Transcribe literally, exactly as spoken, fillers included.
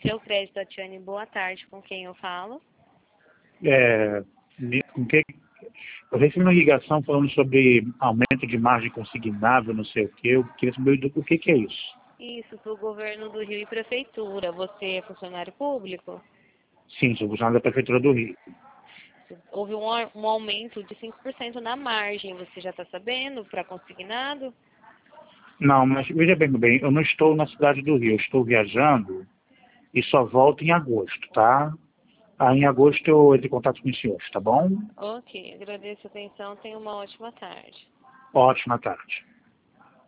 Seu Crédito, Tatiane, boa tarde, com quem eu falo? É, com que, eu recebi uma ligação falando sobre aumento de margem consignável, não sei o que. Eu queria saber do, o que, que é isso. Isso, do governo do Rio e Prefeitura. Você é funcionário público? Sim, sou funcionário da Prefeitura do Rio. Houve um, au- um aumento de cinco por cento na margem, você já está sabendo, para consignado? Não, mas veja bem, meu bem, eu não estou na cidade do Rio, eu estou viajando e só volto em agosto, tá? Aí em agosto eu entro em contato com os senhores, tá bom? Ok, agradeço a atenção, tenha uma ótima tarde. Ótima tarde.